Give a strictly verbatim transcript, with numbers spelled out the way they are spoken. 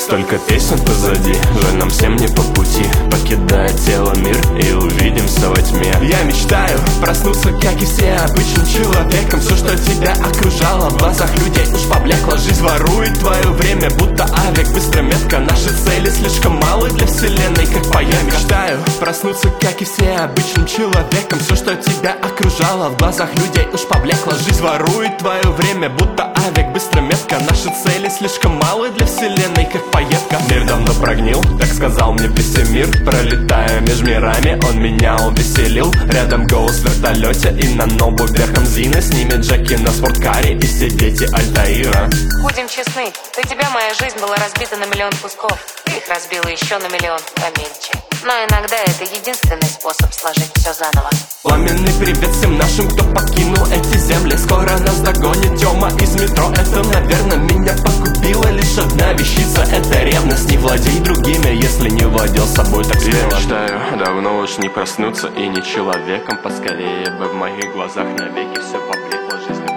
Столько песен позади, жаль, нам всем не по пути. Покидая тело, мир, и увидимся во тьме. Я мечтаю проснуться, как и все, обычным человеком. Все, что тебя окружало, в глазах людей уж поблекло. Жизнь ворует твое время, будто авиак, быстро метко. Наши цели слишком малы для вселенной, как поездка. Я мечтаю проснуться, как и все, обычным человеком. Все, что тебя окружало, в глазах людей уж поблекло. Жизнь ворует твое время, будто авиак, быстро метко. Наши цели слишком малы для вселенной, как поездка. Мир давно прогнил, так сказал мне весь мир. Пролетая между мирами, он меня увеселил. Рядом Гоус в вертолете и на нобу верхом Зина. Снимет Джеки на спорткаре и все дети Альтаира. Будем честны, для тебя моя жизнь была разбита на миллион кусков. Ты их разбила еще на миллион помельче. Но иногда это единственный способ сложить все заново. Пламенный привет всем нашим, кто покинул эти земли. Скоро нас догонит Тёма из метро. Это, наверное, меня погубила лишь одна вещица. Это ревность, не владей другими, если не владел собой, так смело. Я мечтаю давно уж не проснуться и не человеком. Поскорее бы в моих глазах навеки все поблекло, жизнь